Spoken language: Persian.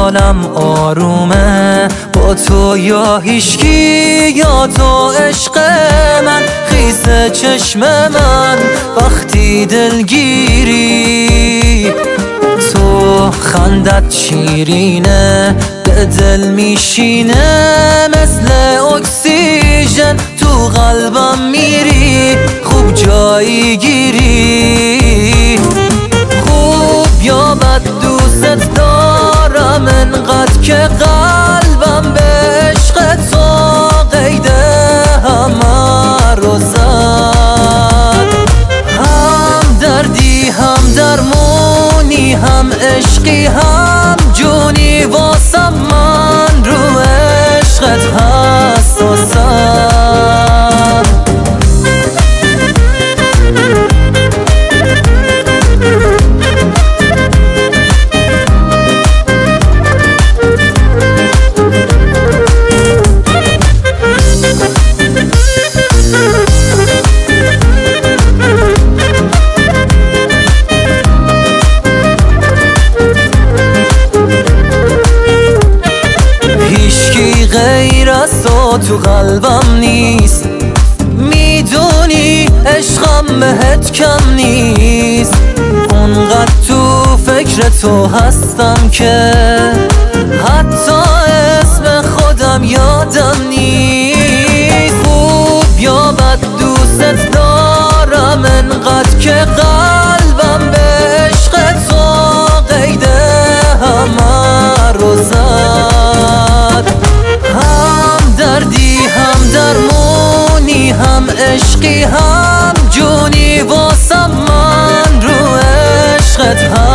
خیالم آرومه، با تو یا هیچکی یا تو عشق من. خیس چشم من وقتی دلگیری، تو خندت شیرینه به دل میشینه، مثل اکسیژن تو قلبم میری، خوب جایی گیری. خوب یا بد دوست دارم انقدر که قلبم به عشق تو قید همه رو زد. هم دردی هم درمونی هم عشقی هم جونی، واسم من رو عشقت حساسم. غیر از تو تو قلبم نیست، میدونی عشقم بهت کم نیست. اونقدر تو فکر تو هستم که حتی اسم خودم یادم نیست. خوب یا بد دوست دارم انقدر که قلبم به عشق تو قید همه رو زد. هم دردی هم درمونی هم عشقی هم جونی، واسم من رو عشقت